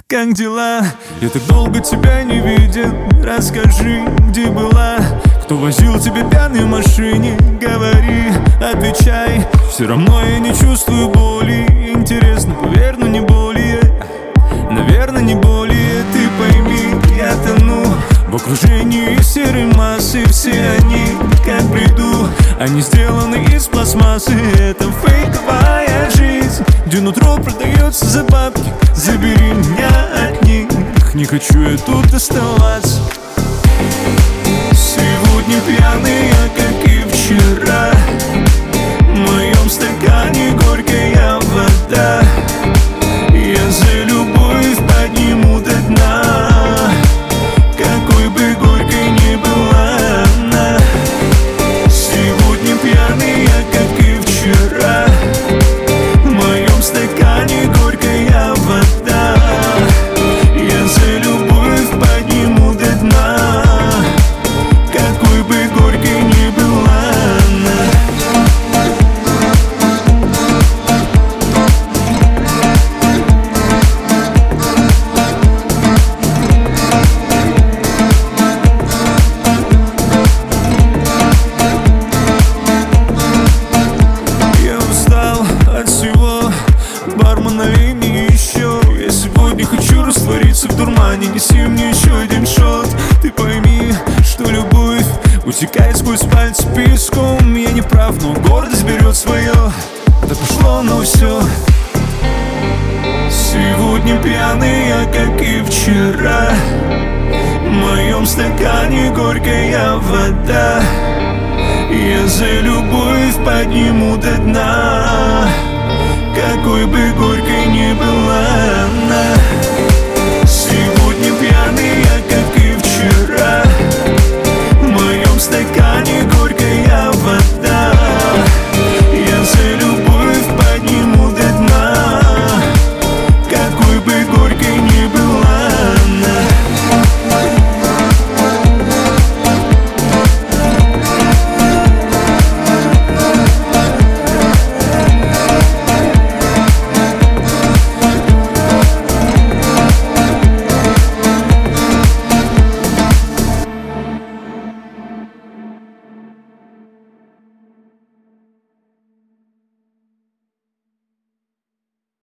как дела? Я так долго тебя не видел. Расскажи, где была? Кто возил тебя пьяный в машине? Говори, отвечай. Все равно я не чувствую боли. Интересно, поверь, но не более. Наверное, не более. Ты пойми, я тону в окружении серой массы. Все они, как в бреду, они сделаны из пластмассы. Это фейковая жизнь, где нутро продается за бабки. Забери меня от них, не хочу я тут оставаться. Сегодня пьяный я, как и вчера. В моем стакане горькая вода. Я за любовь подниму до дна, какой бы горькой ни была она. Сегодня пьяный я, как и вчера. В моем стакане горькая вода. Я за любовь подниму до дна, какой бы горькой ни была она. Бармен, налей мне еще. Я сегодня хочу раствориться в дурмане. Неси мне еще один шот. Ты пойми, что любовь утекает сквозь пальцы песком. Я не прав, но гордость берет свое. Да пошло оно все. Сегодня пьяный я, как и вчера. В моем стакане горькая вода. Я за любовь подниму до дна, какой бы горькой ни была она.